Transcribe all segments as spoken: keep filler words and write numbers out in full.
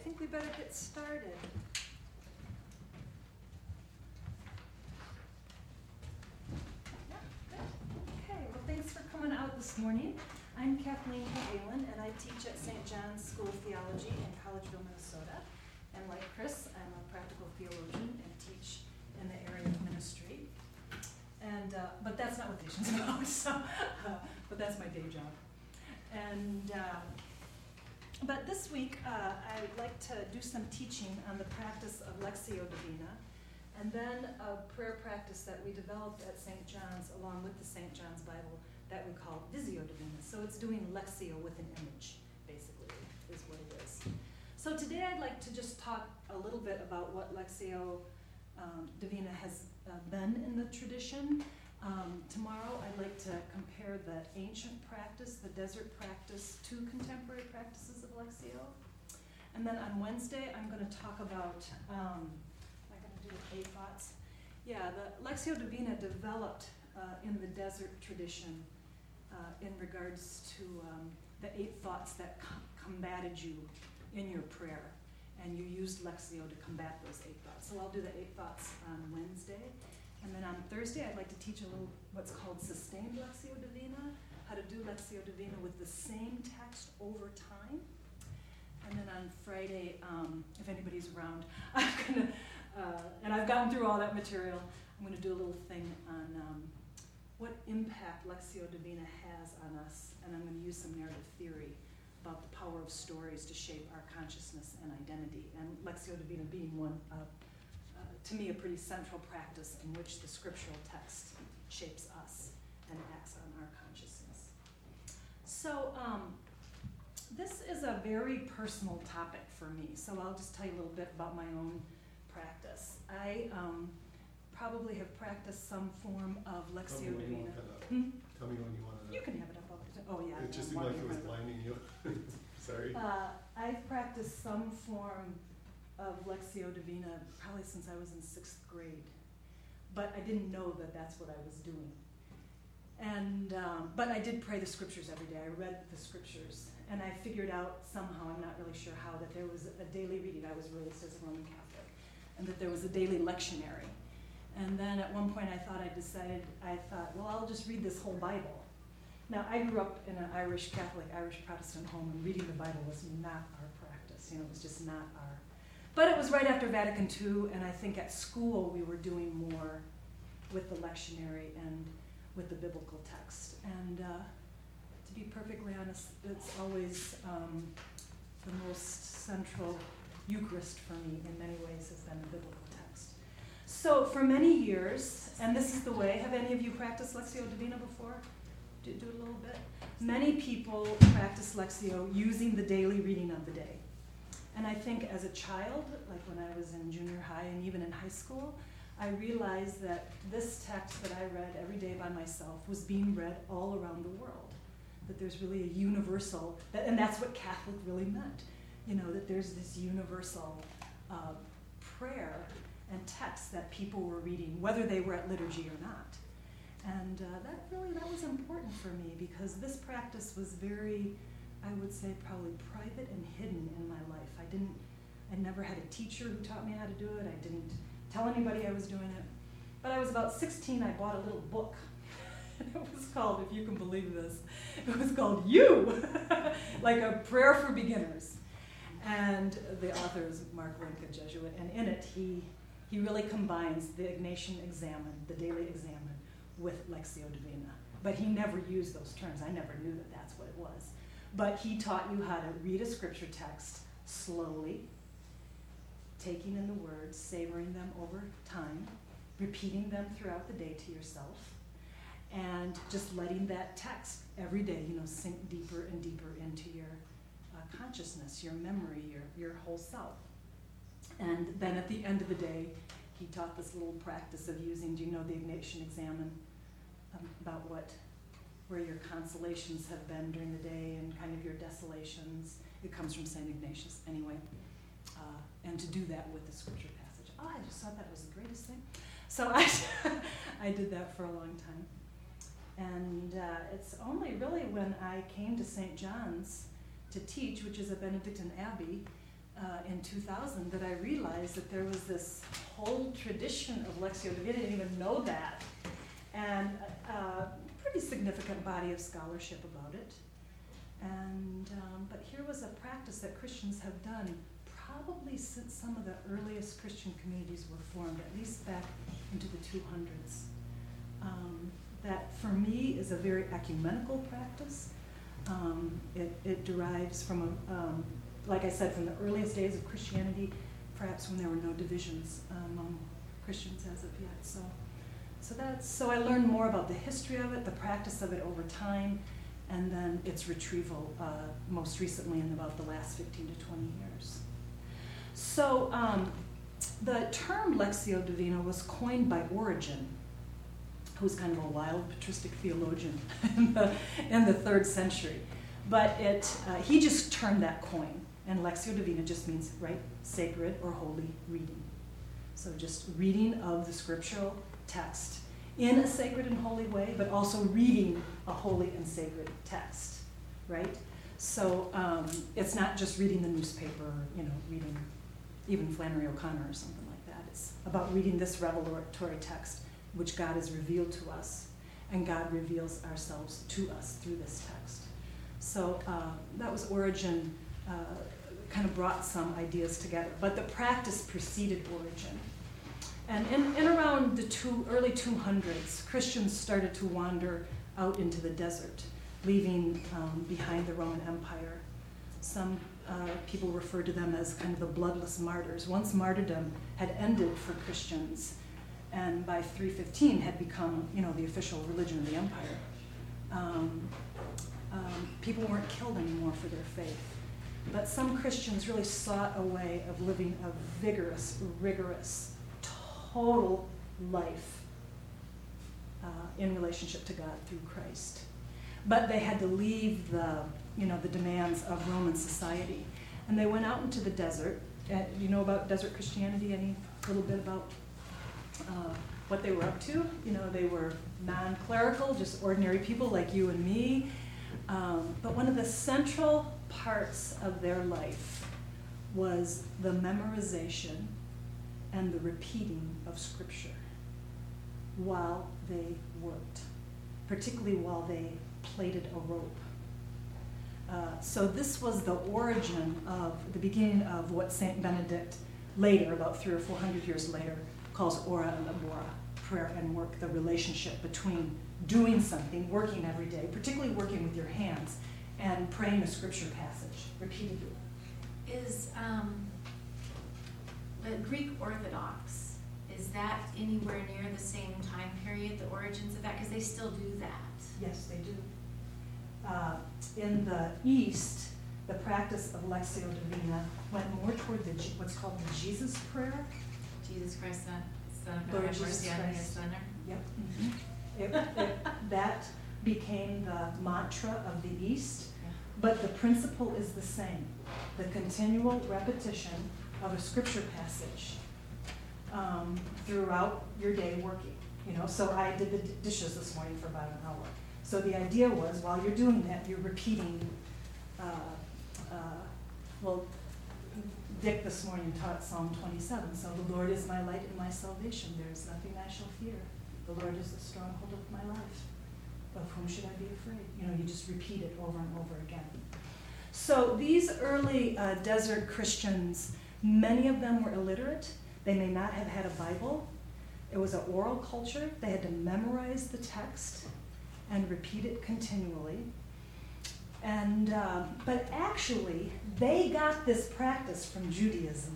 think we better get started. Yeah, good. Okay, well, thanks for coming out this morning. I'm Kathleen Halen, and I teach at Saint John's School of Theology in Collegeville, Minnesota. And like Chris, I'm a practical theologian and teach in the area of ministry. And uh, but that's not what teaching's about. So, uh, but that's my day job. And uh, but this week, uh, I'd like to do some teaching on the practice of Lectio Divina, and then a prayer practice that we developed at Saint John's along with the Saint John's Bible that we call Visio Divina. So it's doing Lectio with an image, basically, is what it is. So today I'd like to just talk a little bit about what Lectio um, Divina has uh, been in the tradition. Um, tomorrow I'd like to compare the ancient practice, the desert practice, to contemporary practices of Lectio. And then on Wednesday I'm going to talk about, um, am I going to do the eight thoughts? Yeah, the Lectio Divina developed uh, in the desert tradition uh, in regards to um, the eight thoughts that com- combated you in your prayer. And you used Lectio to combat those eight thoughts. So I'll do the eight thoughts on Wednesday. And then on Thursday, I'd like to teach a little what's called sustained Lectio Divina, how to do Lectio Divina with the same text over time. And then on Friday, um, if anybody's around, I'm gonna, uh, and I've gotten through all that material, I'm gonna do a little thing on um, what impact Lectio Divina has on us, and I'm gonna use some narrative theory about the power of stories to shape our consciousness and identity, and Lectio Divina being one of to me, a pretty central practice in which the scriptural text shapes us and acts on our consciousness. So um, this is a very personal topic for me, so I'll just tell you a little bit about my own practice. I um, probably have practiced some form of Lectio Divina. Hmm? Tell me when you want to. You can have it up. Oh yeah. It just seemed like it was blinding you. Sorry. Uh, I've practiced some form of Lectio Divina probably since I was in sixth grade, but I didn't know that that's what I was doing. And um, but I did pray the scriptures every day. I read the scriptures, and I figured out somehow, I'm not really sure how, that there was a daily reading. I was raised as a Roman Catholic, and that there was a daily lectionary. And then at one point I thought I decided, I thought, well, I'll just read this whole Bible. Now, I grew up in an Irish Catholic, Irish Protestant home, and reading the Bible was not our practice. You know, it was just not our. But it was right after Vatican Two, and I think at school we were doing more with the lectionary and with the biblical text. And uh, to be perfectly honest, it's always um, the most central Eucharist for me in many ways has been the biblical text. So for many years, and this is the way, have any of you practiced Lectio Divina before? Do, do it a little bit. Many people practice Lectio using the daily reading of the day. And I think as a child, like when I was in junior high and even in high school, I realized that this text that I read every day by myself was being read all around the world. That there's really a universal, and that's what Catholic really meant. You know, that there's this universal uh, prayer and text that people were reading, whether they were at liturgy or not. And uh, that really, that was important for me because this practice was very, I would say probably private and hidden in my life. I didn't, I never had a teacher who taught me how to do it. I didn't tell anybody I was doing it. But I was about sixteen, I bought a little book. It was called, if you can believe this, it was called You, like a prayer for beginners. And the author is Mark Rank, a Jesuit, and in it he he really combines the Ignatian Examen, the daily examen, with Lectio Divina. But he never used those terms. I never knew that that's what it was. But he taught you how to read a scripture text slowly, taking in the words, savoring them over time, repeating them throughout the day to yourself, and just letting that text every day, you know, sink deeper and deeper into your uh, consciousness, your memory, your, your whole self. And then at the end of the day, he taught this little practice of using, do you know the Ignatian Examen, um, about what, where your consolations have been during the day and kind of your desolations. It comes from Saint Ignatius anyway. Uh, and to do that with the scripture passage. Oh, I just thought that was the greatest thing. So I, I did that for a long time. And uh, it's only really when I came to Saint John's to teach, which is a Benedictine abbey, uh, in two thousand that I realized that there was this whole tradition of Lectio Divina. I didn't even know that. And a pretty significant body of scholarship about it. And, um, but here was a practice that Christians have done probably since some of the earliest Christian communities were formed, at least back into the two hundreds. Um, that for me is a very ecumenical practice. Um, it, it derives from, a, um, like I said, from the earliest days of Christianity, perhaps when there were no divisions among Christians as of yet. So, so that's so I learned more about the history of it, the practice of it over time, and then its retrieval uh, most recently in about the last fifteen to twenty years. So um, the term Lectio Divina was coined by Origen, who's kind of a wild patristic theologian in, the, in the third century. But it, uh, he just termed that coin, and Lectio Divina just means, right, sacred or holy reading. So just reading of the scriptural text in a sacred and holy way, but also reading a holy and sacred text, right? So um, it's not just reading the newspaper, you know, reading even Flannery O'Connor or something like that. It's about reading this revelatory text, which God has revealed to us, and God reveals ourselves to us through this text. So uh, that was Origen, uh, kind of brought some ideas together, but the practice preceded Origen. And in, in around the two, early two hundreds, Christians started to wander out into the desert, leaving um, behind the Roman Empire. Some uh, people referred to them as kind of the bloodless martyrs. Once martyrdom had ended for Christians, and by three fifteen had become, you know, the official religion of the empire. Um, um, people weren't killed anymore for their faith. But some Christians really sought a way of living a vigorous, rigorous, total life uh, in relationship to God through Christ. But they had to leave the, you know, the demands of Roman society. And they went out into the desert. Uh, do you know about desert Christianity? Any little bit about uh, what they were up to? You know, they were non-clerical, just ordinary people like you and me. Um, but one of the central parts of their life was the memorization and the repeating of Scripture while they worked, particularly while they plaited a rope. Uh, so this was the origin of, the beginning of what Saint Benedict later, about three or four hundred years later, calls ora et labora, prayer and work, the relationship between doing something, working every day, particularly working with your hands, and praying a scripture passage repeatedly. Is um, the Greek Orthodox, is that anywhere near the same time period, the origins of that? Because they still do that. Yes, they do. Uh, in the East, the practice of Lectio Divina went more toward the what's called the Jesus prayer. Jesus Christ, Son, Son of God, Lord have Jesus mercy on me, a Christ. sinner. Yep. Mm-hmm. It, it, that became the mantra of the East, Yeah. but the principle is the same. The continual repetition of a scripture passage um, throughout your day working. You know, so I did the d- dishes this morning for about an hour. So the idea was, while you're doing that, you're repeating, uh, uh, well, Dick this morning taught Psalm twenty-seven. So the Lord is my light and my salvation. There is nothing I shall fear. The Lord is the stronghold of my life. Of whom should I be afraid? You know, you just repeat it over and over again. So these early uh, desert Christians, many of them were illiterate. They may not have had a Bible. It was an oral culture. They had to memorize the text and repeat it continually. And uh, but actually, they got this practice from Judaism.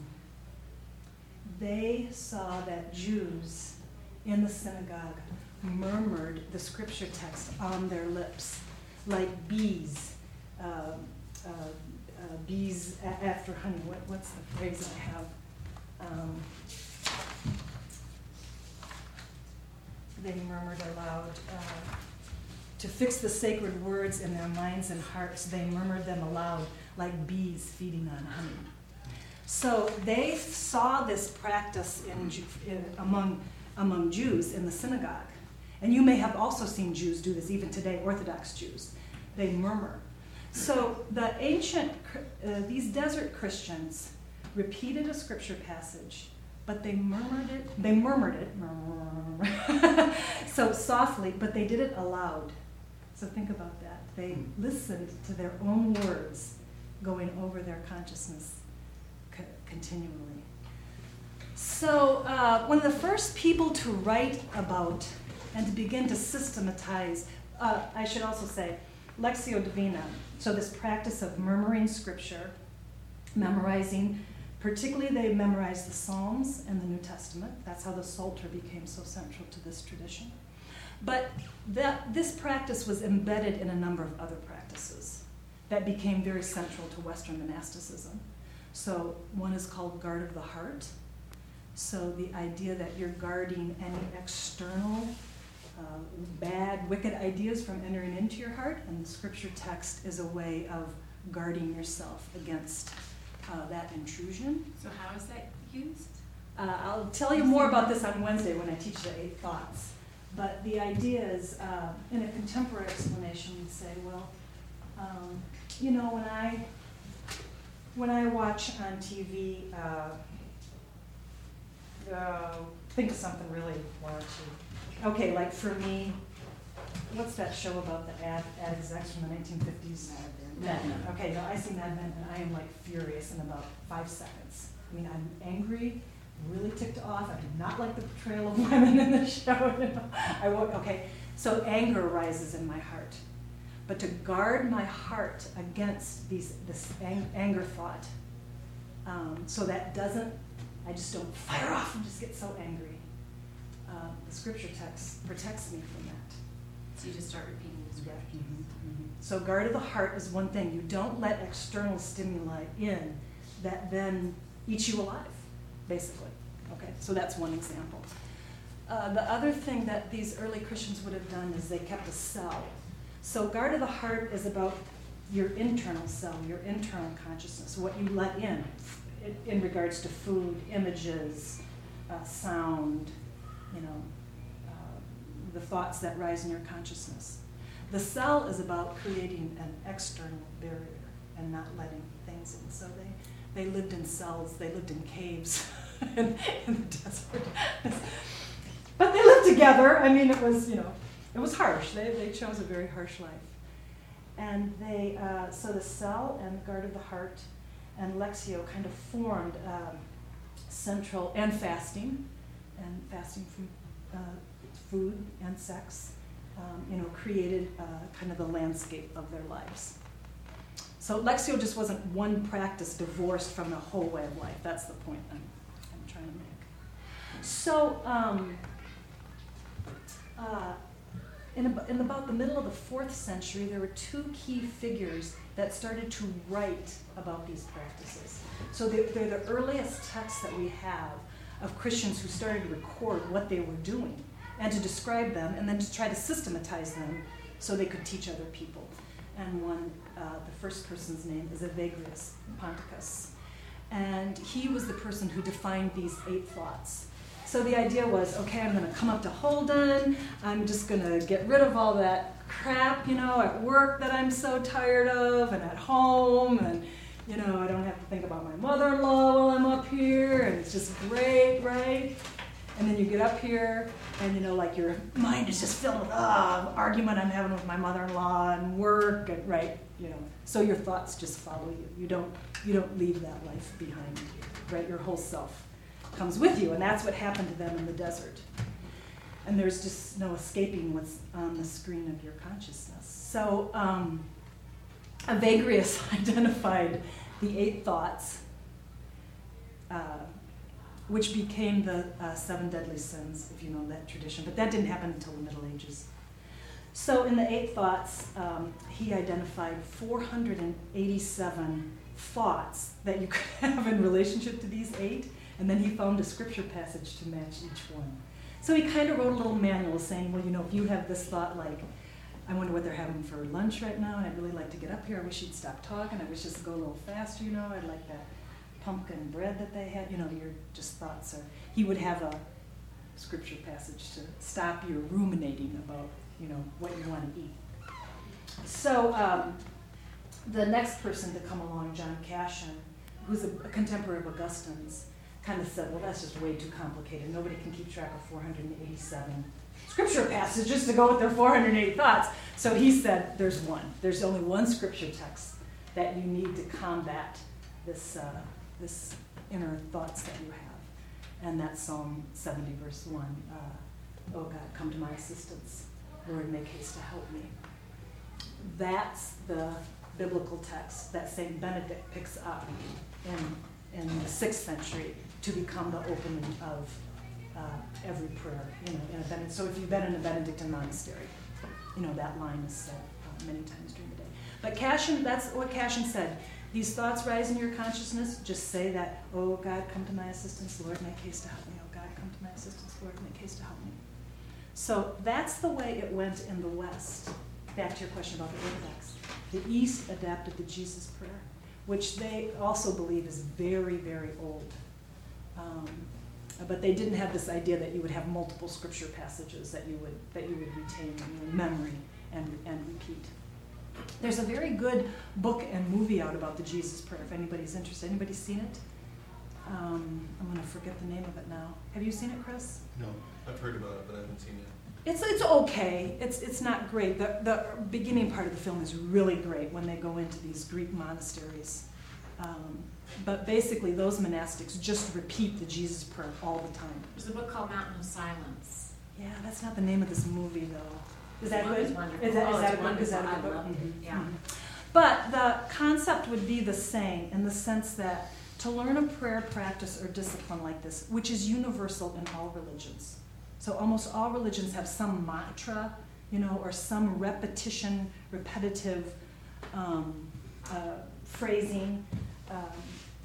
They saw that Jews in the synagogue murmured the scripture text on their lips, like bees, uh, uh, uh, bees a- after honey. What, what's the phrase I have? Um, they murmured aloud. Uh, to fix the sacred words in their minds and hearts, they murmured them aloud like bees feeding on honey. So they saw this practice in, in, among, among Jews in the synagogue. And you may have also seen Jews do this, even today, Orthodox Jews. They murmur. So the ancient, uh, these desert Christians repeated a scripture passage, but they murmured it, they murmured it, so softly, but they did it aloud. So think about that. They listened to their own words going over their consciousness co- continually. So uh, one of the first people to write about and to begin to systematize, uh, I should also say, Lectio Divina, so this practice of murmuring scripture, memorizing, particularly they memorized the Psalms and the New Testament. That's how the Psalter became so central to this tradition. But that this practice was embedded in a number of other practices that became very central to Western monasticism. So one is called guard of the heart. So the idea that you're guarding any external uh, bad, wicked ideas from entering into your heart, and the scripture text is a way of guarding yourself against uh, that intrusion. So how is that used? Uh, I'll tell you more about this on Wednesday when I teach the eight thoughts. But the idea is, uh, in a contemporary explanation, you'd say, well, um, you know, when I when I watch on T V, uh, uh, think of something really large. Okay, like for me, what's that show about the ad, ad execs from the nineteen fifties? Mad Men. Okay, no, I see Mad Men and I am like furious in about five seconds. I mean, I'm angry, really ticked off. I do not like the portrayal of women in the show. You know? I won't, okay, so anger rises in my heart. But to guard my heart against these this ang- anger thought, um, so that doesn't, I just don't fire off and just get so angry. Uh, the scripture text protects me from that. So you just start repeating the scripture. Yeah. Mm-hmm. Mm-hmm. So guard of the heart is one thing. You don't let external stimuli in that then eat you alive, basically. Okay, so that's one example. Uh, the other thing that these early Christians would have done is they kept a cell. So guard of the heart is about your internal cell, your internal consciousness, what you let in, in, in regards to food, images, uh, sound, you know, uh, the thoughts that rise in your consciousness. The cell is about creating an external barrier and not letting things in. So they, they lived in cells, they lived in caves in, in the desert. But they lived together. I mean, it was, you know, it was harsh. They, they chose a very harsh life. And they, uh, so the cell and guard of the heart and Lectio kind of formed um, central, and fasting, and fasting from uh, food and sex, um, you know, created uh, kind of the landscape of their lives. So Lectio just wasn't one practice divorced from the whole way of life. That's the point I'm, I'm trying to make. So, um, uh, in, ab- in about the middle of the fourth century, there were two key figures that started to write about these practices. So they're, they're the earliest texts that we have of Christians who started to record what they were doing and to describe them and then to try to systematize them so they could teach other people. And one, uh, the first person's name is Evagrius Ponticus. And he was the person who defined these eight thoughts. So the idea was, okay, I'm going to come up to Holden. I'm just going to get rid of all that crap, you know, at work that I'm so tired of, and at home, and, you know, I don't have to think about my mother-in-law while I'm up here, and it's just great, right? And then you get up here, and, you know, like your mind is just filled with, ah, oh, argument I'm having with my mother-in-law and work, and, right, you know. So your thoughts just follow you. You don't, you don't leave that life behind you, right? Your whole self comes with you, and that's what happened to them in the desert. And there's just no escaping what's on the screen of your consciousness. So um, Evagrius identified the eight thoughts, uh, which became the uh, seven deadly sins, if you know that tradition. But that didn't happen until the Middle Ages. So in the eight thoughts, um, he identified four hundred eighty-seven thoughts that you could have in relationship to these eight. And then he found a scripture passage to match each one. So he kind of wrote a little manual saying, well, you know, if you have this thought like, I wonder what they're having for lunch right now, and I'd really like to get up here. I wish you'd stop talking. I wish this would go a little faster, you know. I'd like that pumpkin bread that they had. You know, your just thoughts are, he would have a scripture passage to stop your ruminating about, you know, what you want to eat. So um, the next person to come along, John Cashin, who's a, a contemporary of Augustine's, kind of said, well, that's just way too complicated. Nobody can keep track of four hundred eighty-seven scripture passages to go with their four hundred eighty thoughts. So he said, there's one. There's only one scripture text that you need to combat this uh, this inner thoughts that you have. And that's Psalm seventy, verse one. Uh, oh God, come to my assistance. Lord, make haste to help me. That's the biblical text that Saint Benedict picks up in, in the sixth century to become the opening of uh, every prayer. You know, in a Benedict. So if you've been in a Benedictine monastery, you know that line is said uh, many times during the day. But Cassian, that's what Cassian said. These thoughts rise in your consciousness. Just say that, oh God, come to my assistance. Lord, make haste to help me. Oh God, come to my assistance. Lord, make haste to help me. So that's the way it went in the West. Back to your question about the Orthodox. The East adapted the Jesus prayer, which they also believe is very, very old. Um, but they didn't have this idea that you would have multiple scripture passages that you would that you would retain in your memory and and repeat. There's a very good book and movie out about the Jesus prayer. If anybody's interested, anybody seen it? Um, I'm going to forget the name of it now. Have you seen it, Chris? No, I've heard about it, but I haven't seen it. It's it's okay. It's it's not great. The the beginning part of the film is really great when they go into these Greek monasteries. Um, but basically, those monastics just repeat the Jesus prayer all the time. There's a book called Mountain of Silence. Yeah, that's not the name of this movie, though. Is that The good? movie's wonderful. Is that, is Oh, that it's a good? Is that a wonderful. good I book? loved it. Mhm, Yeah. mhm. But the concept would be the same in the sense that to learn a prayer practice or discipline like this, which is universal in all religions. So almost all religions have some mantra, you know, or some repetition, repetitive um, uh, phrasing. Um,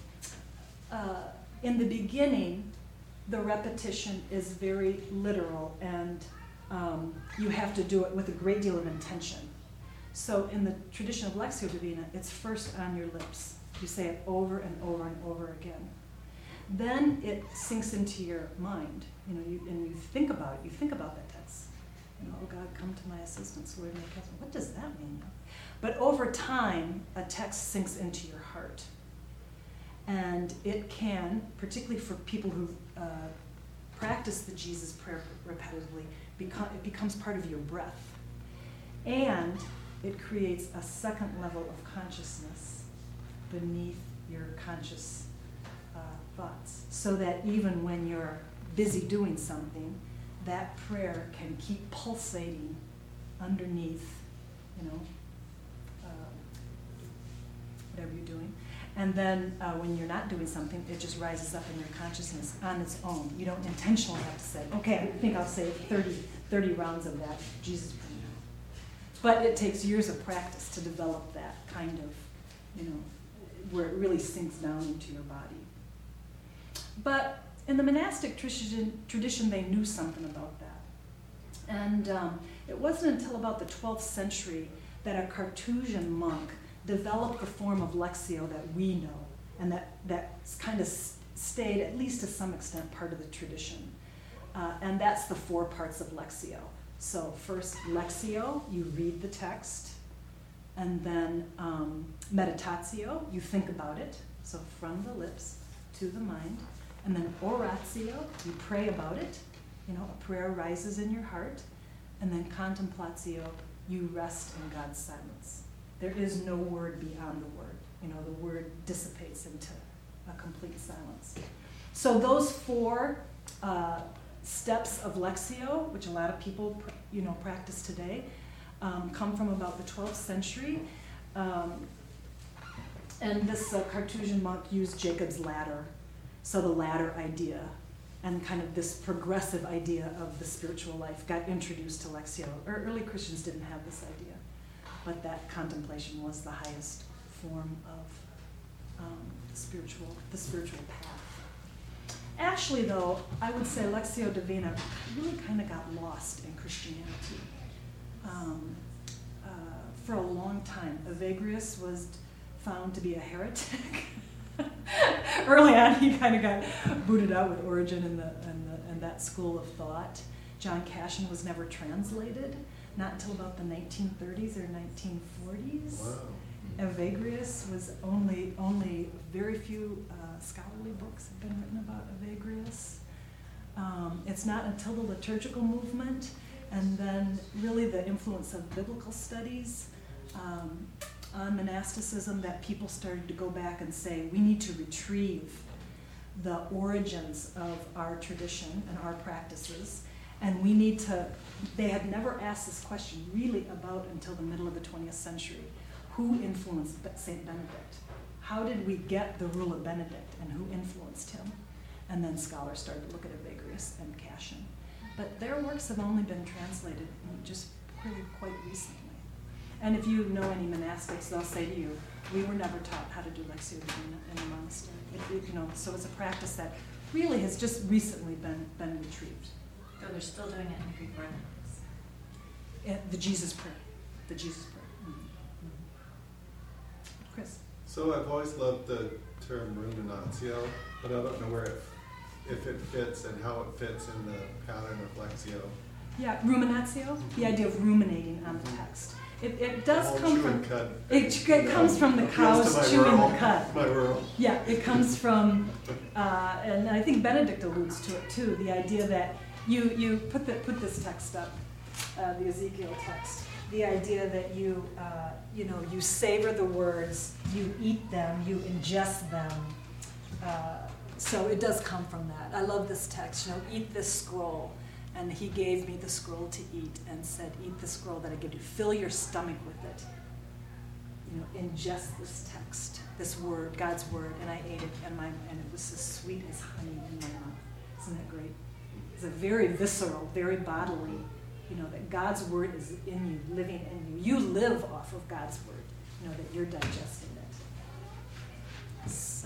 uh, in the beginning, the repetition is very literal, and um, you have to do it with a great deal of intention. So in the tradition of Lectio Divina, it's first on your lips. You say it over and over and over again. Then it sinks into your mind, you know, you, and you think about it. You think about that text. You know, oh God, come to my assistance, Lord, make haste. What does that mean? But over time, a text sinks into your heart. And it can, particularly for people who uh, practice the Jesus prayer repetitively, become, it becomes part of your breath. And it creates a second level of consciousness beneath your conscious uh, thoughts, so that even when you're busy doing something, that prayer can keep pulsating underneath, you know, uh, whatever you're doing. And then uh, when you're not doing something, it just rises up in your consciousness on its own. You don't intentionally have to say, okay, I think I'll say thirty, thirty rounds of that Jesus prayer. But it takes years of practice to develop that kind of, you know, where it really sinks down into your body. But in the monastic tradition, tradition they knew something about that. And um, it wasn't until about the twelfth century that a Carthusian monk developed the form of Lectio that we know, and that, that kind of stayed, at least to some extent, part of the tradition. Uh, and that's the four parts of Lectio. So first, Lectio, you read the text, and then um, meditatio, you think about it, so from the lips to the mind, and then oratio, you pray about it, you know, a prayer rises in your heart, and then contemplatio, you rest in God's silence. There is no word beyond the word. You know, the word dissipates into a complete silence. So those four uh, steps of Lectio, which a lot of people, you know, practice today, um, come from about the twelfth century. Um, and this uh, Carthusian monk used Jacob's ladder, so the ladder idea, and kind of this progressive idea of the spiritual life got introduced to Lectio. Or early Christians didn't have this idea, but that contemplation was the highest form of um, the spiritual, the spiritual path. Actually, though, I would say Lectio Divina really kind of got lost in Christianity. Um, uh, for a long time, Evagrius was found to be a heretic. Early on, he kind of got booted out with Origen and, the, and, the, and that school of thought. John Cassian was never translated, not until about the nineteen thirties or nineteen forties. Wow. Evagrius was only, only very few uh, scholarly books have been written about Evagrius. Um, it's not until the liturgical movement and then really the influence of biblical studies um, on monasticism that people started to go back and say, we need to retrieve the origins of our tradition and our practices, and we need to, they had never asked this question really about until the middle of the twentieth century. Who influenced Saint Benedict? How did we get the rule of Benedict, and who influenced him? And then scholars started to look at Evagrius and Cassian. But their works have only been translated just really quite recently. And if you know any monastics, they'll say to you, we were never taught how to do Lectio Divina in the monastery. It, it, you know, so it's a practice that really has just recently been, been retrieved. So they're still doing it in the Greek Orthodox. Uh, the Jesus prayer. The Jesus prayer. Mm-hmm. Chris? So I've always loved the term ruminatio, but I don't know where it, if it fits and how it fits in the pattern of Lectio. Yeah, ruminatio, mm-hmm. the idea of ruminating on the text. It, it does come from, cud. it, it comes from the cows chewing rural, the cud. My rural. Yeah, it comes from, uh, and I think Benedict alludes to it too, the idea that you, you put, the, put this text up, uh, the Ezekiel text, the idea that you, uh, you know, you savor the words, you eat them, you ingest them. Uh, so it does come from that. I love this text, you know, eat this scroll. And he gave me the scroll to eat and said, eat the scroll that I give you. Fill your stomach with it. You know, ingest this text, this word, God's word. And I ate it, and, my, and it was as sweet as honey in my mouth. Isn't that great? It's a very visceral, very bodily, you know, that God's word is in you, living in you. You live off of God's word, you know, that you're digesting it. So,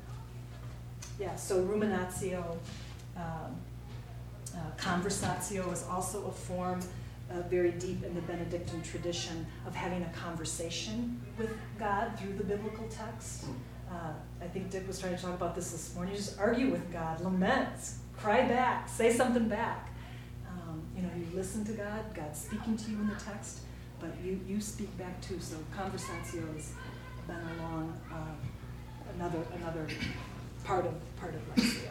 yeah, so ruminatio, um, Uh, conversatio is also a form uh, very deep in the Benedictine tradition of having a conversation with God through the biblical text. Uh, I think Dick was trying to talk about this this morning. You just argue with God, lament, cry back, say something back. Um, you know, you listen to God, God's speaking to you in the text, but you, you speak back too. So conversatio has been along uh, another another part of part of Lectio.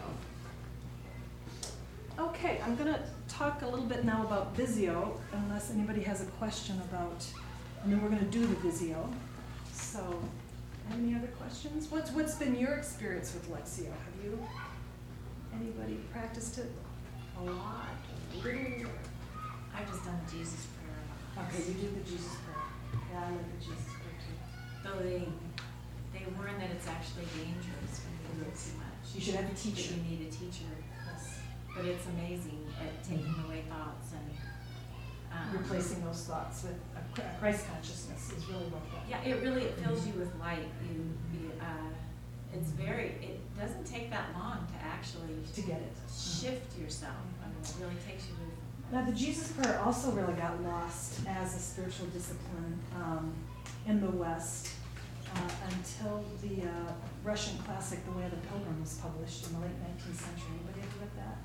Okay, I'm going to talk a little bit now about Visio, unless anybody has a question about, and then we're going to do the Visio. So, any other questions? What's what's been your experience with Lectio? Have you, anybody practiced it a lot, a little? I've just done the Jesus prayer. Okay, you do the Jesus prayer. Yeah, I like the Jesus prayer too. Though they, they warn that it's actually dangerous when you do it too much. You should have a That teacher. you need a teacher. Yes. But it's amazing at taking away thoughts and um, Replacing those thoughts with a Christ consciousness is really what that. yeah, it really it fills you with light. You, you uh, it's very. It doesn't take that long to actually To get it. shift yourself. I mean, it really takes you to. Now, the Jesus prayer also really got lost as a spiritual discipline um, in the West uh, until the uh, Russian classic, The Way of the Pilgrim, was published in the late nineteenth century. Anybody ever read that?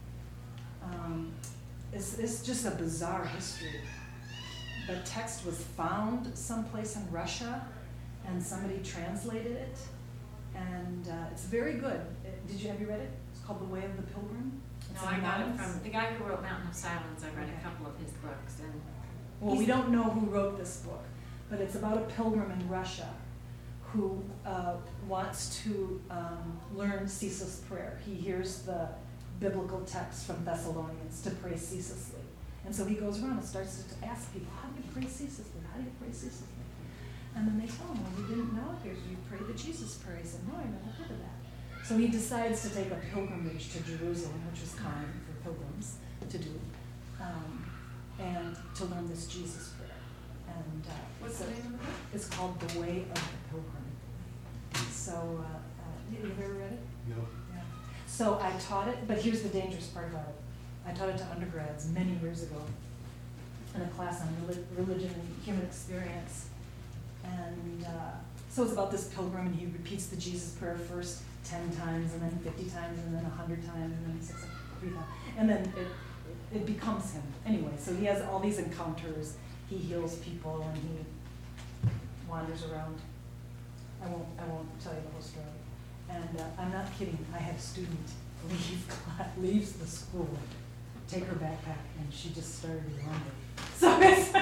Um, it's, it's just a bizarre history. The text was found someplace in Russia, and somebody translated it, and uh, it's very good. It, did you have you read it? It's called The Way of the Pilgrim. It's No, I got it anonymous. from the guy who wrote Mountain of Silence. I read Okay. a couple of his books, and Well, we He's- don't know who wrote this book, but it's about a pilgrim in Russia who uh, wants to um, learn ceaseless prayer. He hears the biblical text from Thessalonians to pray ceaselessly. And so he goes around and starts to ask people, how do you pray ceaselessly? How do you pray ceaselessly? And then they tell him, well, we didn't know. Here's, you pray the Jesus prayer. He said, no, I never heard of that. So he decides to take a pilgrimage to Jerusalem, which was common for pilgrims to do, um, and to learn this Jesus prayer. And uh, what's so the name of it? it's called The Way of the Pilgrim. So, uh, uh, you you ever read it? No. Yeah. So I taught it, but here's the dangerous part about it. I taught it to undergrads many years ago in a class on relig- religion and human experience. And uh, so it's about this pilgrim, and he repeats the Jesus prayer first ten times, and then fifty times, and then one hundred times, and then six, three times. And then it, it becomes him. Anyway, so he has all these encounters. He heals people, and he wanders around. I won't, I won't tell you the whole story. And uh, I'm not kidding, I had a student leave, class, leaves the school, take her backpack, and she just started to wander. So it's,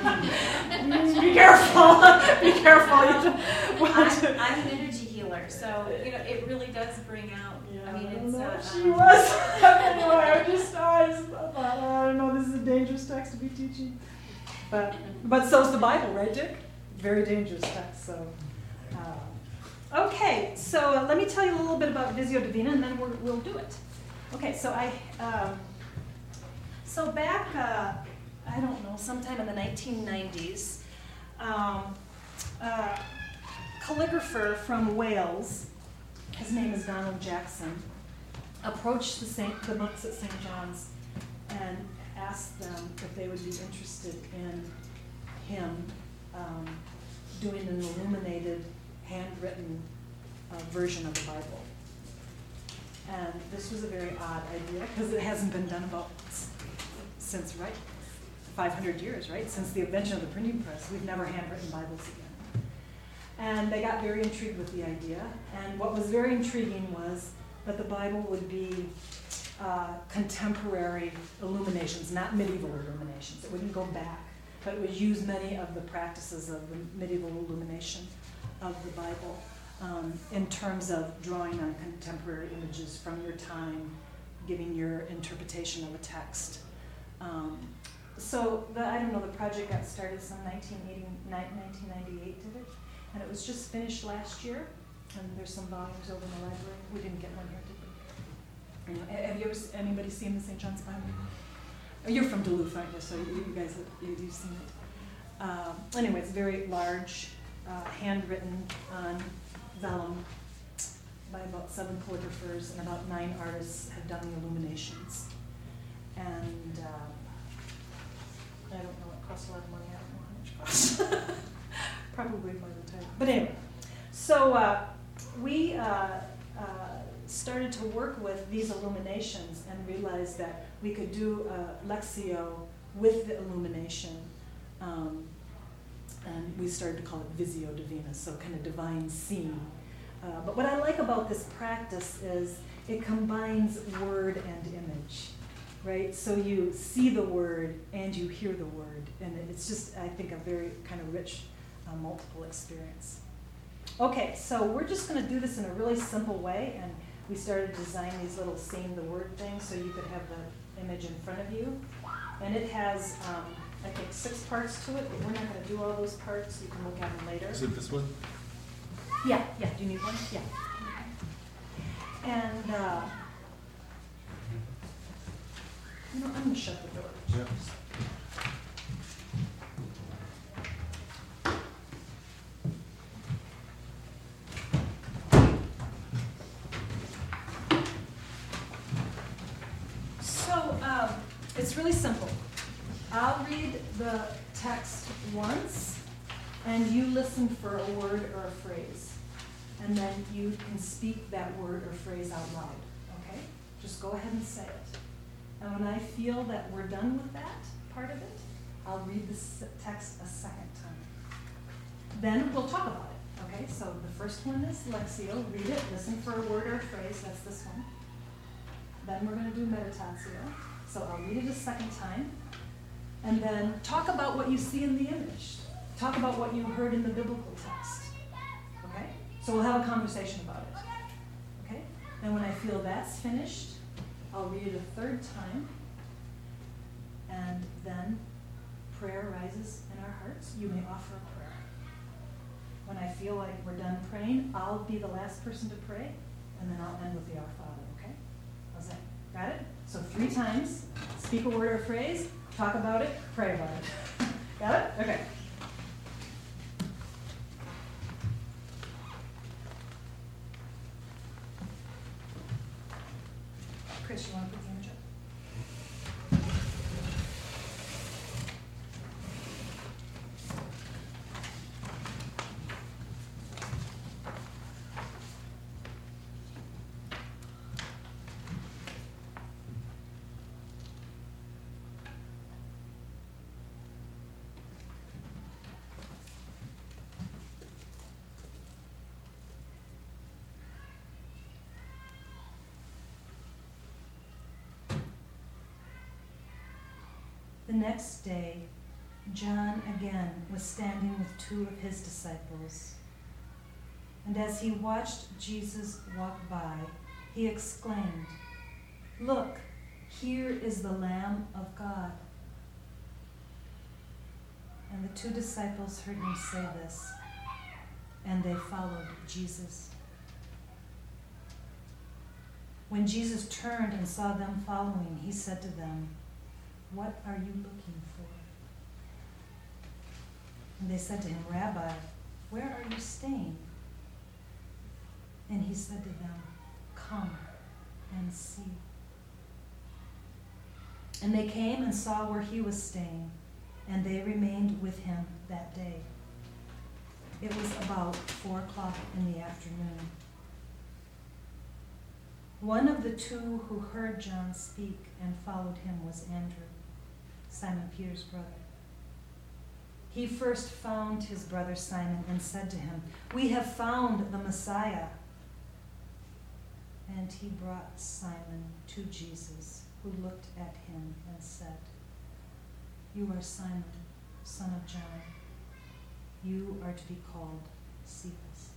be careful, be careful. You don't want I'm, to- I'm an energy healer, so, you know, it really does bring out, I mean, I it's, don't know uh, if she um, was. Anyway, I just, I just thought, I don't know, this is a dangerous text to be teaching. But, but so's the Bible, right, Dick? Very dangerous text, so. Uh, okay, so uh, let me tell you a little bit about Visio Divina, and then we're, we'll do it. Okay, so I, um, so back, uh, I don't know, sometime in the nineteen nineties, um, uh, calligrapher from Wales, his name is Donald Jackson, approached the Saint, the monks at Saint John's and asked them if they would be interested in him um, doing an illuminated, handwritten uh, version of the Bible. And this was a very odd idea because it hasn't been done about s- since, right, five hundred years, right? Since the invention of the printing press, we've never handwritten Bibles again. And they got very intrigued with the idea. And what was very intriguing was that the Bible would be uh, contemporary illuminations, not medieval illuminations. It wouldn't go back, but it would use many of the practices of the medieval illumination of the Bible um, in terms of drawing on contemporary images from your time, giving your interpretation of a text. Um, so the, I don't know, the project got started some nineteen ninety-eight, did it? And it was just finished last year, and there's some volumes over in the library. We didn't get one here, did we? Anyway, have you ever, s- anybody seen the Saint John's Bible? Oh, you're from Duluth, aren't you? So you, you guys, have, you, you've seen it. Um, anyway, it's very large, uh, handwritten on vellum by about seven calligraphers, and about nine artists have done the illuminations. And uh, I don't know, it costs a lot of money. I don't know how much it costs. Probably by the time. But anyway, so uh, we uh, uh, started to work with these illuminations and realized that we could do uh, Lectio with the illumination. Um, and we started to call it Visio Divina, so kind of divine seeing. Uh, but what I like about this practice is it combines word and image, right? So you see the word and you hear the word, and it's just, I think, a very kind of rich uh, multiple experience. Okay, so we're just going to do this in a really simple way, and we started to design these little seeing the word things so you could have the image in front of you. And it has, um, I think, six parts to it, but we're not going to do all those parts. You can look at them later. Is it this one? Yeah, yeah, do you need one? Yeah. And, uh, you know, I'm gonna shut the door. Yeah. So, um, it's really simple. I'll read the text once, and you listen for a word or a phrase. And then you can speak that word or phrase out loud, okay? Just go ahead and say it. And when I feel that we're done with that part of it, I'll read the s- text a second time. Then we'll talk about it, okay? So the first one is Lectio, read it, listen for a word or a phrase, that's this one. Then we're gonna do Meditatio, so I'll read it a second time. And then talk about what you see in the image. Talk about what you heard in the biblical text, okay? So we'll have a conversation about it, okay? Then when I feel that's finished, I'll read it a third time, and then prayer arises in our hearts. You may offer a prayer. When I feel like we're done praying, I'll be the last person to pray, and then I'll end with the Our Father, okay? How's that? Got it? So three times, speak a word or a phrase, talk about it, pray about it. Got it? Okay. Chris, you want to put the image up? next day, John again was standing with two of his disciples. And as he watched Jesus walk by, he exclaimed, "Look, here is the Lamb of God." And the two disciples heard him say this, and they followed Jesus. When Jesus turned and saw them following, he said to them, "What are you looking for?" And they said to him, "Rabbi, where are you staying?" And he said to them, "Come and see." And they came and saw where he was staying, and they remained with him that day. It was about four o'clock in the afternoon. One of the two who heard John speak and followed him was Andrew, Simon Peter's brother. He first found his brother Simon and said to him, "We have found the Messiah." And he brought Simon to Jesus, who looked at him and said, "You are Simon, son of John. You are to be called Cephas."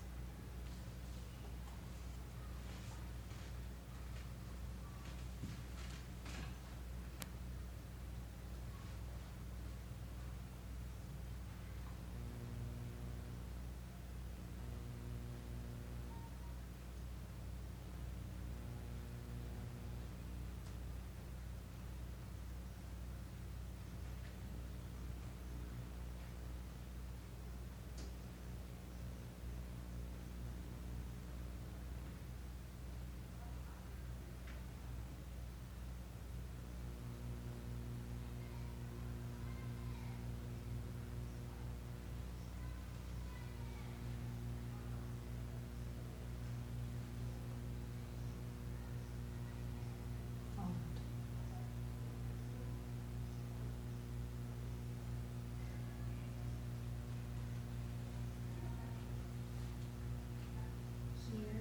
Here.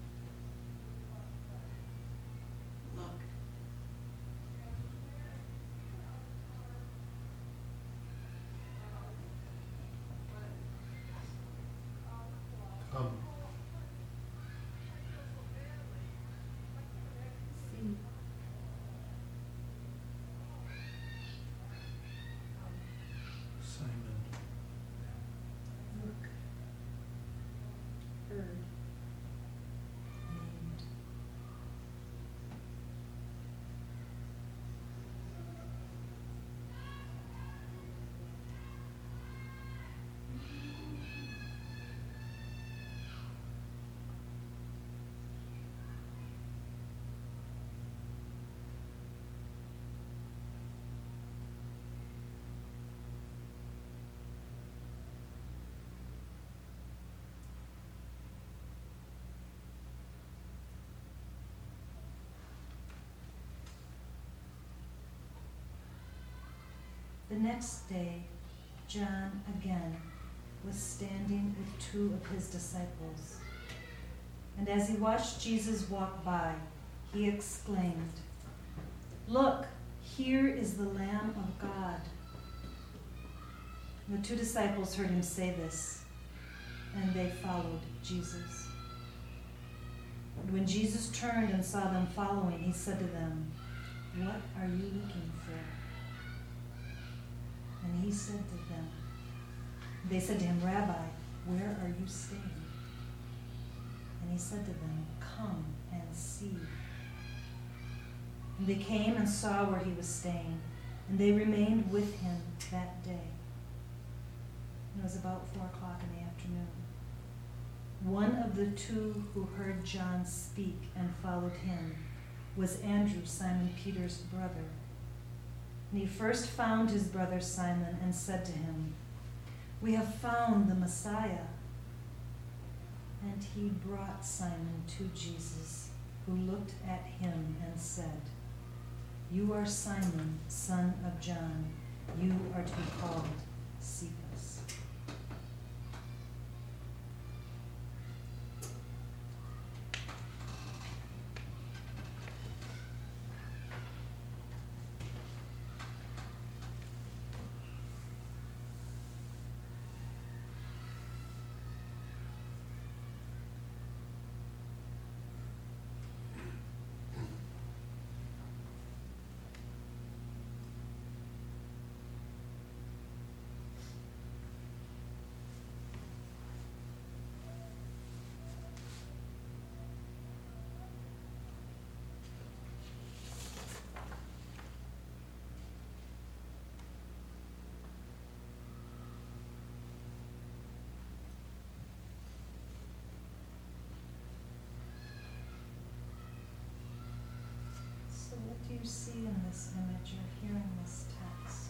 Look. Come. See. Simon, Look, Heard. named. The next day, John again was standing with two of his disciples. And as he watched Jesus walk by, he exclaimed, "Look, here is the Lamb of God." And the two disciples heard him say this, and they followed Jesus. And when Jesus turned and saw them following, he said to them, "What are you looking for?" And he said to them, they said to him, "Rabbi, where are you staying?" And he said to them, "Come and see." And they came and saw where he was staying, and they remained with him that day. It was about four o'clock in the afternoon. One of the two who heard John speak and followed him was Andrew, Simon Peter's brother. And he first found his brother Simon and said to him, "We have found the Messiah." And he brought Simon to Jesus, who looked at him and said, "You are Simon, son of John. You are to be called Cephas." you see in this image or hear in this text?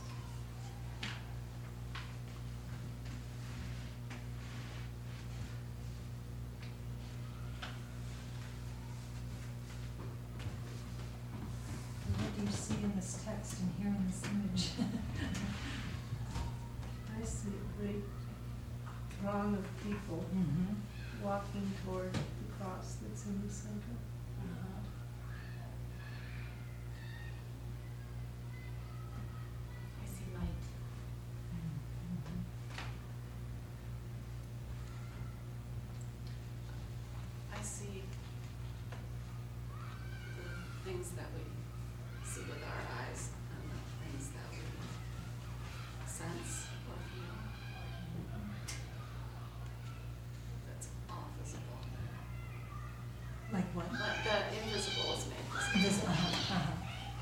What do you see in this text and hear in this image? I see a great throng of people Mm-hmm. walking toward the cross that's in the center. Uh-huh. I see light. Mm-hmm. I see the things that we see with our eyes and the things that we sense or feel. That's all visible. Like what? But the invisible is made visible. This, uh-huh, uh-huh.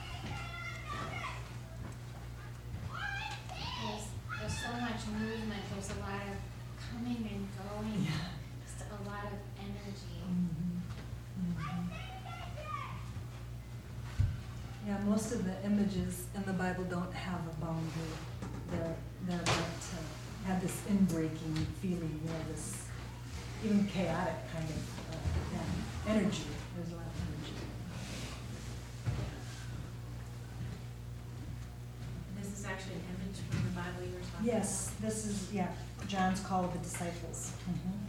There's, there's so much movement, there's a lot of coming and going, Yeah. just a lot of energy. Mhm. Mhm. Yeah, most of the images in the Bible don't have a boundary. They're, they're meant to have this inbreaking feeling, you know, this even chaotic kind of uh, yeah, energy. There's a lot of energy. This is actually an image from the Bible you were talking about? Yes, this is, yeah, John's call of the disciples. Mhm.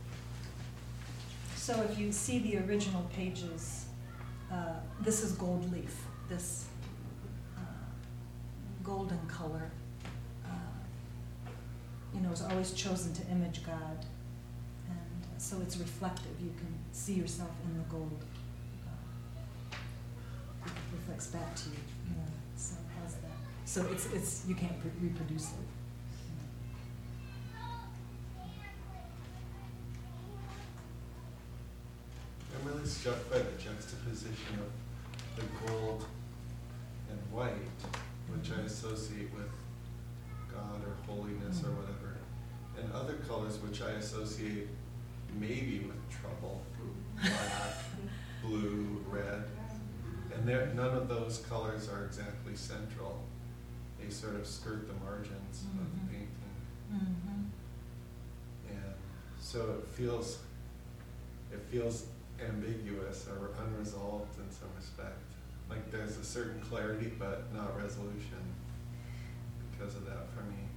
So if you see the original pages, uh, this is gold leaf, this uh, golden color, uh, you know, is always chosen to image God. And uh, so it's reflective. You can see yourself in the gold. Uh, it reflects back to you, you know, so it has that. So it's, it's, you can't re- reproduce it. I'm really struck by the juxtaposition of the gold and white, which I associate with God or holiness or whatever, and other colors which I associate maybe with trouble, black, blue, red, and there, none of those colors are exactly central. They sort of skirt the margins of Mhm. the painting, Mm-hmm. and so it feels, it feels ambiguous or unresolved in some respect. Like there's a certain clarity but not resolution because of that for me.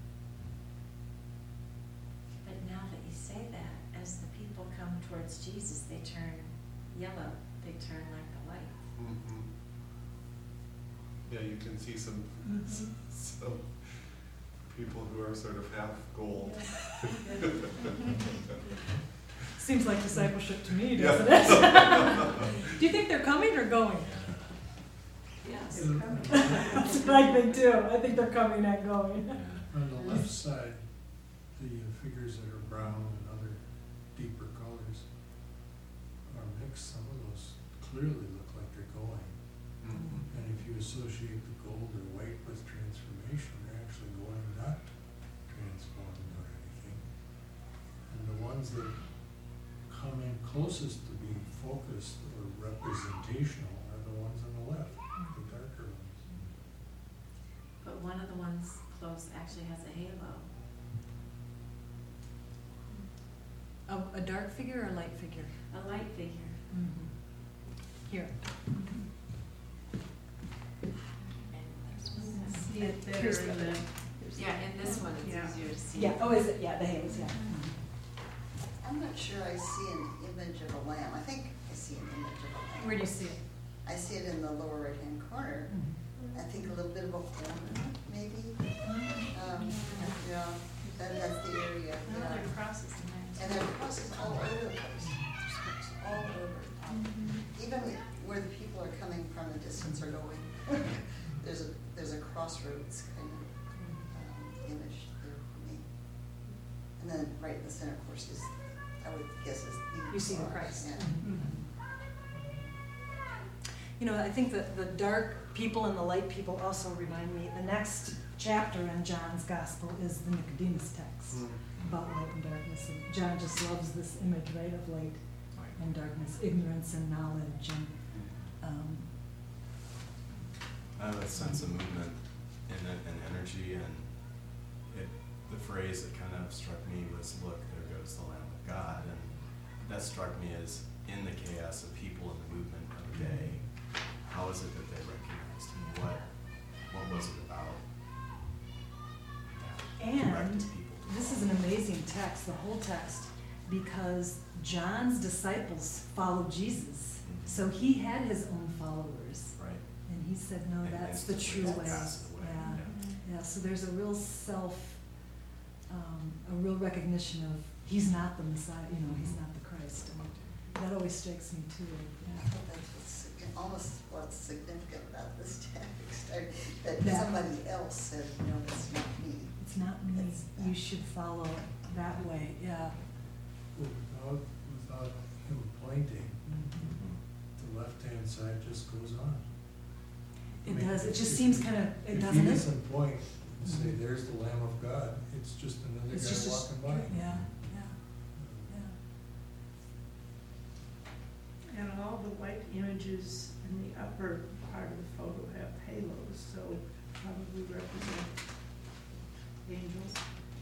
But now that you say that, as the people come towards Jesus, they turn yellow, they turn like the light. Mm-hmm. Yeah, you can see some, Mhm. some people who are sort of half gold. Seems like discipleship to me, Yeah. doesn't it? Do you think they're coming or going? Yes. That's what I think too. I think they're coming and going. On the left side, the uh, figures that are brown and other deeper colors are mixed. Some of those clearly look like they're going. Mhm. And if you associate the gold or white with transformation, they're actually going not transformed or anything. And the ones that come in closest to being focused or representational are the ones on the left, the darker ones. But one of the ones close actually has a halo. A, a dark figure or a light figure? A light figure. Mm-hmm. Here. See it better Here's in the- the, Yeah, in this one it's Yeah. easier to see. Yeah, oh, is it? Yeah, the halos, yeah. I'm not sure I see an image of a lamb. I think I see an image of a lamb. Where do you see it? I see it in the lower right-hand corner. Mm-hmm. I think a little bit of a horn, maybe. Um, yeah, that, that's the area. No, yeah. there are crosses in there. And there are crosses all over the place, all over. Mhm. Even where the people are coming from a distance or going, there's a, there's a crossroads kind of um, image there for me. And then right in the center, of course, is, I would guess is the You see the cross, Christ. yeah. Mhm. You know, I think that the dark people and the light people also remind me, the next chapter in John's gospel is the Nicodemus text Mm. about light and darkness. And John just loves this image, right, of light and darkness, ignorance and knowledge. And um, a sense of movement and, and energy, and it, the phrase that kind of struck me was, look, there goes the Lamb of God, and that struck me as, in the chaos of people and the movement of the day, how is it that they recognized him? What, what was it about that And directed people? this is an amazing text, the whole text, because John's disciples followed Jesus. So he had his own followers. Right. And he said, no, And that's the instantly true way. passed away, Yeah. yeah. Yeah, so there's a real self, um, a real recognition of, he's not the Messiah, you know, he's not the Christ. And that always strikes me too. I Yeah. thought that's what's, signi- almost what's significant about this text, I- that That- somebody else said, no, it's not me. It's not me, It's you that. should follow that way, yeah. Well, without, without him pointing, Mhm. the left-hand side just goes on. I It mean, does, it if- just if seems he- kind of, it If doesn't he it? doesn't point and say, Mhm. there's the Lamb of God, it's just another It's guy just a walking str- by. Yeah, yeah, yeah. And all the white images in the upper part of the photo have halos, so probably represent angels.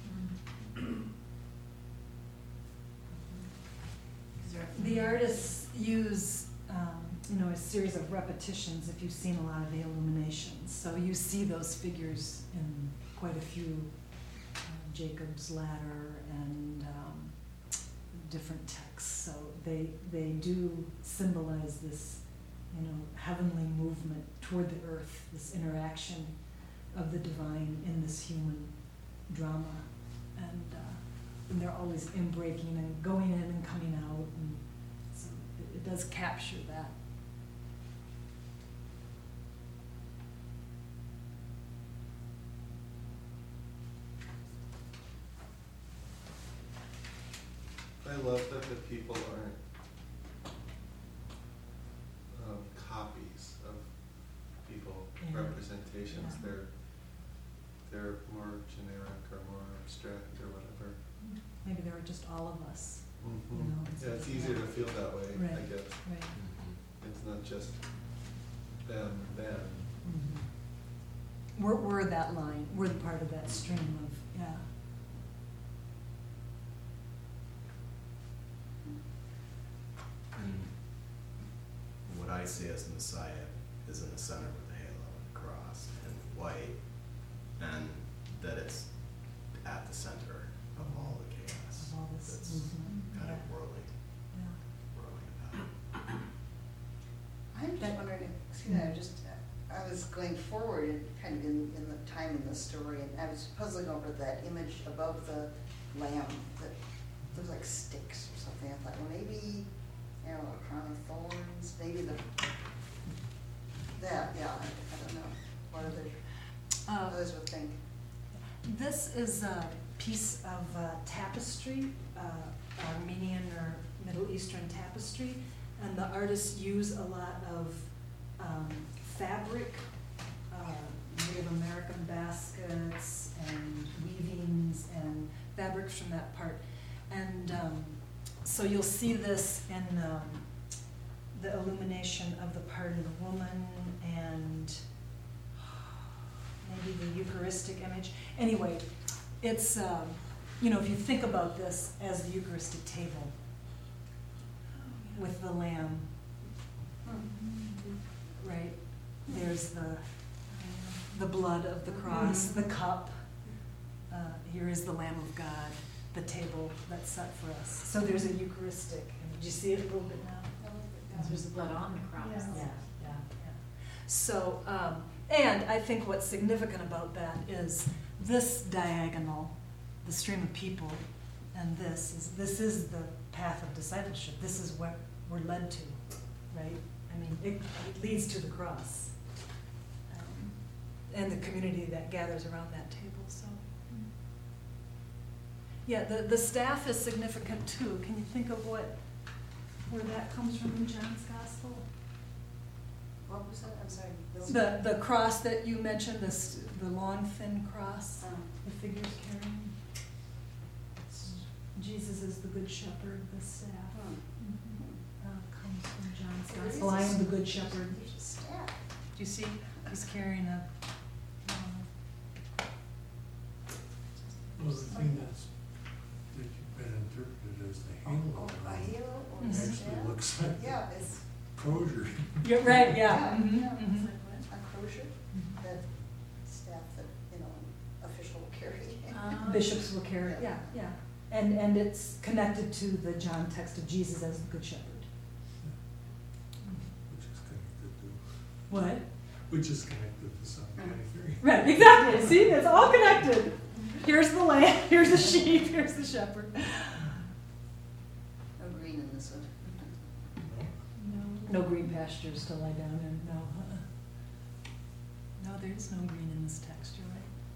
Is there- The artists use, um, you know, a series of repetitions if you've seen a lot of the illuminations. So you see those figures in quite a few, uh, Jacob's Ladder and um, different texts. So they, they do symbolize this, you know, heavenly movement toward the earth, this interaction of the divine in this human drama. And, uh, and they're always inbreaking and going in and coming out, and so it, it does capture that. I love that the people aren't um, copies of people, Yeah. representations. Yeah. They're they're more generic or more abstract or whatever. Maybe they were just all of us, Mhm. You know, Yeah, it's it's- easier to feel that way, I Right. guess. right? Mhm. It's not just them, them. Mhm. We're, we're that line, we're the part of that stream of, yeah. And what I see as Messiah is in the center with the halo and the cross and white, and that it's at the center of all the chaos Of all this, that's mhm, kind of yeah. whirling, Yeah. whirling about. I'm just That- wondering, if- excuse me, I just, I was going forward and kind of in, in the time in the story, and I was puzzling over that image above the lamb that looks like sticks or something. I thought, well, maybe, you know, a crown of thorns, maybe the, that, yeah, I, I don't know, what other, Uh, others would think. This is a piece of uh, tapestry, uh, Armenian or Middle Eastern tapestry, and the artists use a lot of um, fabric, uh, Native American baskets and weavings and fabrics from that part. And um, so you'll see this in um, the illumination of the parted woman and maybe the Eucharistic image. Anyway, it's, um, you know, if you think about this as the Eucharistic table with the lamb, right? There's the, the blood of the cross, the cup. Uh, here is the Lamb of God, the table that's set for us. So there's a Eucharistic. Did you see it a little bit now? There's the blood on the cross. Yeah, yeah, yeah. So, um, and I think what's significant about that is this diagonal, the stream of people, and this is, this is the path of discipleship. This is what we're led to, right? I mean, it, it leads to the cross. Um, and the community that gathers around that table, so. Yeah, the, the staff is significant too. Can you think of what, where that comes from in John's Gospel? What was that, I'm sorry. The, the cross that you mentioned, this, the long thin cross, Um, the figure's carrying. Jesus is the good shepherd, the staff. hmm. Uh, comes from John's There is Gospel. a I am the s- good shepherd. There's a staff. Do you see? He's carrying a, um, Well, the thing that's, that you've been interpreted as the halo. Oh, a halo or a Mhm. Actually staff? looks like Yeah, it's, crozier. you're right, yeah. yeah, mhm, yeah, mhm. it's like what? A crosier, Mhm. that staff that, you know, an official will carry. Um, Bishops will carry, yeah, yeah. And, and it's connected to the John text of Jesus as the Good Shepherd. Which is connected to, What? which is connected to Psalm twenty-three. Right, exactly. See, it's all connected. Here's the lamb, here's the sheep, here's the shepherd. No green in this one. No? No green pastures to lie down in, no. uh-uh. No, there is no green in this text, you're right.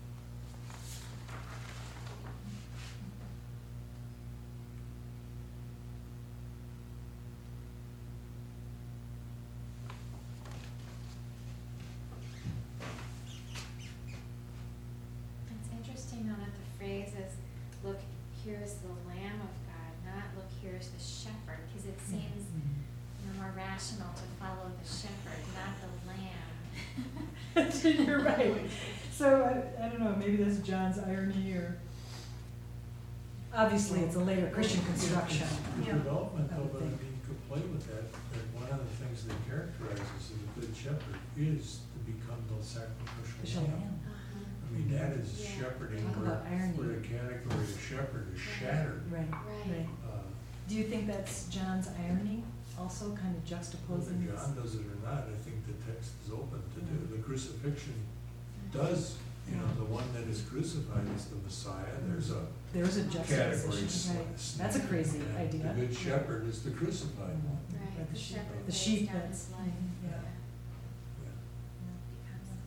It's interesting though that the phrase is, look, here's the Lamb of God, not look, here's the shepherd, because it seems, Mhm. you know, more rational to follow the shepherd, not the lamb. You're right. So, I, I don't know, maybe that's John's irony or, obviously it's a later Christian construction. The Yeah. development I of, would it, I think. mean, you could play with that, that one of the things that characterizes the good shepherd is to become the sacrificial Official lamb. lamb. Uh-huh. I mean, that is Yeah. shepherding Talk where, about irony. where the category of shepherd is Right. shattered. Right, Right. right. Uh, Do you think that's John's irony, also kind of Whether juxtaposing this? John does it or not, I think the text is open to do. The crucifixion does, you know, the one that is crucified is the Messiah. There's a There's a category juxtaposition, right? sl- That's a crazy and idea. The good shepherd is the crucified one. Right, Right, the shepherd The lays sheep down that's, his life. mhm, yeah. Yeah. Becomes-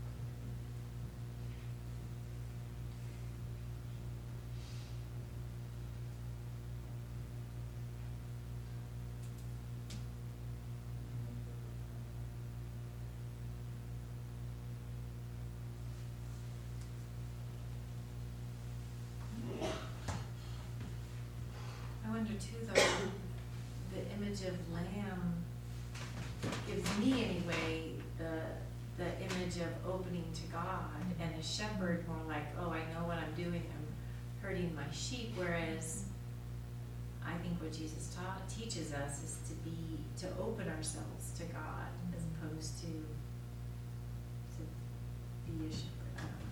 I wonder too, though, the image of lamb gives me anyway, the, the image of opening to God, and a shepherd more like, oh, I know what I'm doing, I'm herding my sheep, whereas I think what Jesus taught, teaches us is to be, to open ourselves to God as opposed to, to be a shepherd, I don't know.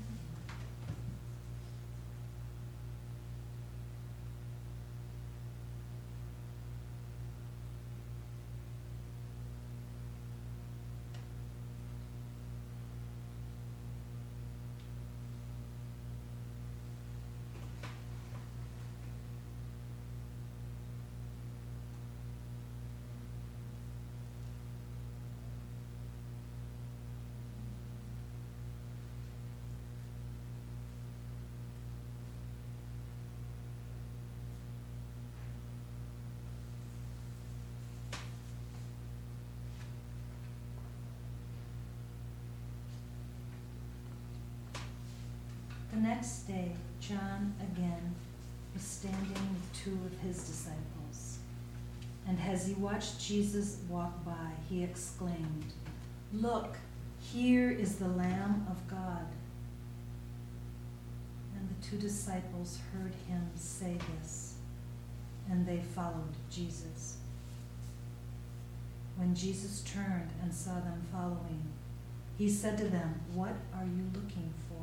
The next day, John again was standing with two of his disciples. And as he watched Jesus walk by, he exclaimed, "Look, here is the Lamb of God." And the two disciples heard him say this, and they followed Jesus. When Jesus turned and saw them following, he said to them, "What are you looking for?"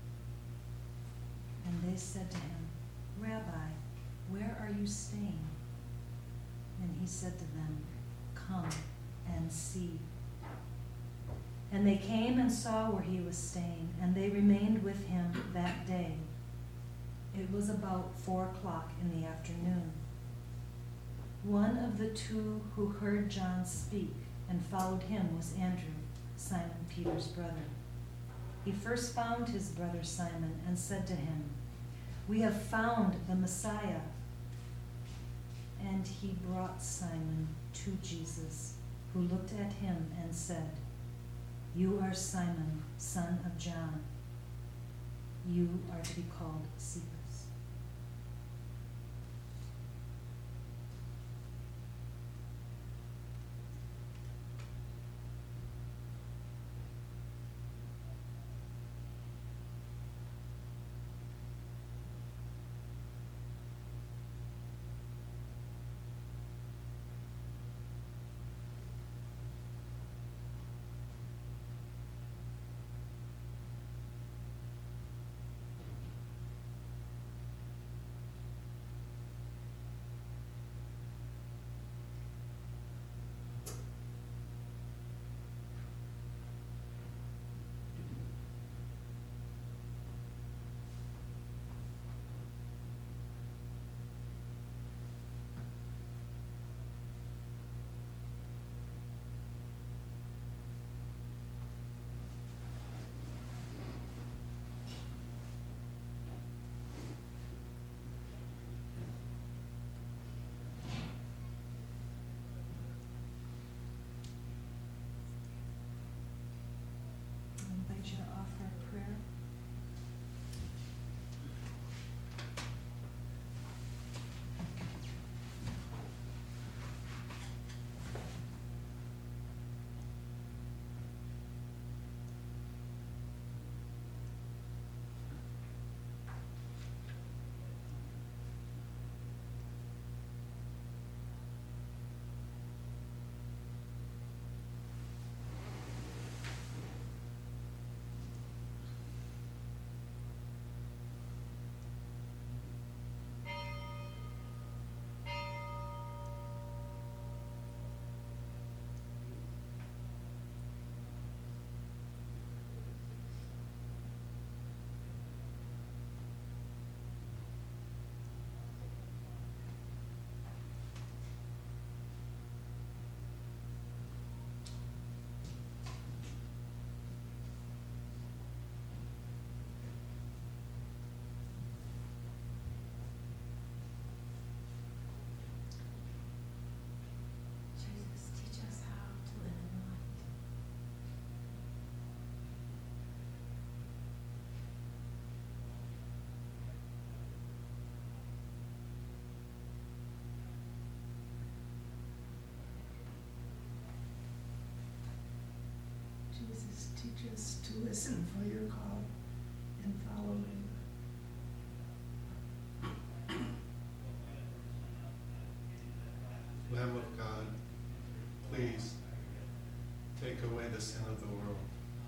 And they said to him, "Rabbi, where are you staying?" And he said to them, "Come and see." And they came and saw where he was staying, and they remained with him that day. It was about four o'clock in the afternoon. One of the two who heard John speak and followed him was Andrew, Simon Peter's brother. He first found his brother Simon and said to him, "We have found the Messiah." And he brought Simon to Jesus, who looked at him and said, "You are Simon, son of John. You are to be called Cephas." Jesus, teach us to listen for your call and follow him. Lamb of God, please take away the sin of the world.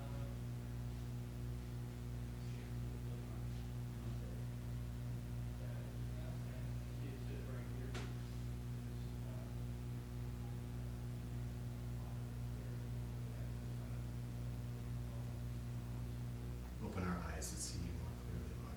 Open our eyes to see you more clearly, Lord.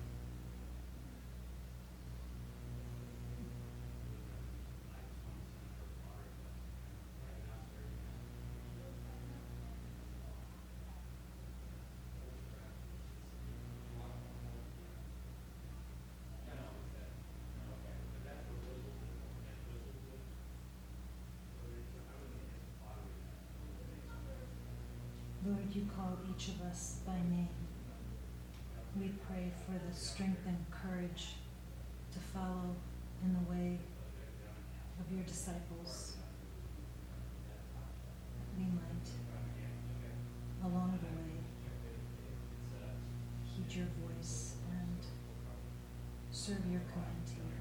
Lord, you call each of us by name. We pray for the strength and courage to follow in the way of your disciples. We might, along the way, heed your voice and serve your command here.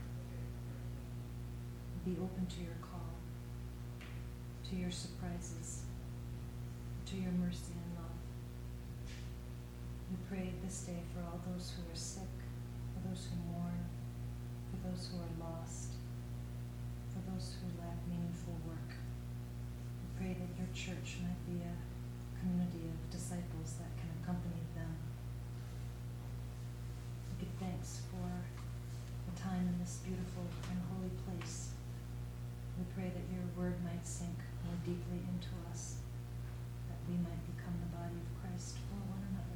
Be open to your call, to your surprises, to your mercy and love. We pray this day for all those who are sick, for those who mourn, for those who are lost, for those who lack meaningful work. We pray that your church might be a community of disciples that can accompany them. We give thanks for the time in this beautiful and holy place. We pray that your word might sink more deeply into us, that we might become the body of Christ for one another.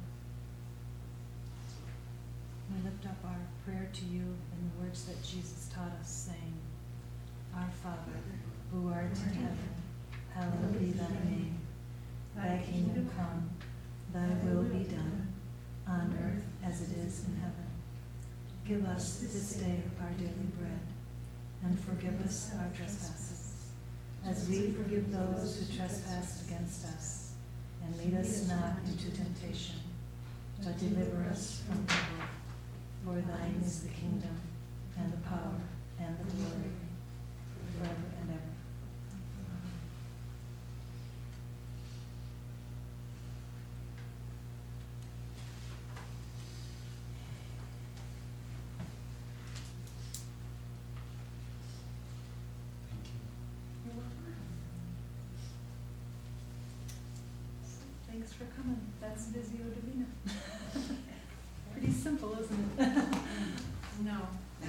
We lift up our prayer to you in the words that Jesus taught us, saying, Our Father, who art in heaven, hallowed be thy name. Thy kingdom come, thy will be done, on earth as it is in heaven. Give us this day our daily bread, and forgive us our trespasses, as we forgive those who trespass against us. And lead us not into temptation, but deliver us from evil. For thine is the kingdom, and the power, and the glory, forever and ever. Thanks for coming. That's Visio Divina. Pretty simple, isn't it? No.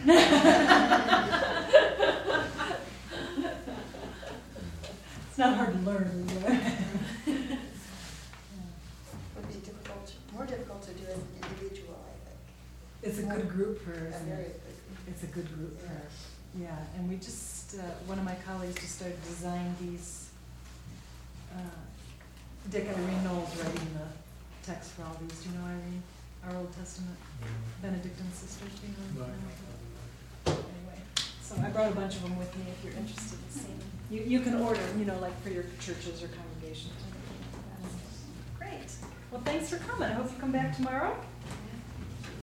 It's not hard to learn. It would be difficult, more difficult to do as an individual, I think. It's a good group prayer, A isn't very it? good. It's a good group Yeah. prayer. Yeah, and we just, uh, one of my colleagues just started to design these. Uh, Dick and Irene Knowles writing the text for all these. Do you know Irene? Our Old Testament Benedictine sisters. Do you know? Right. Anyway, so I brought a bunch of them with me if you're interested in seeing them. You, you can order, you know, like for your churches or congregations or anything like that. Great. Well, thanks for coming. I hope you come back tomorrow.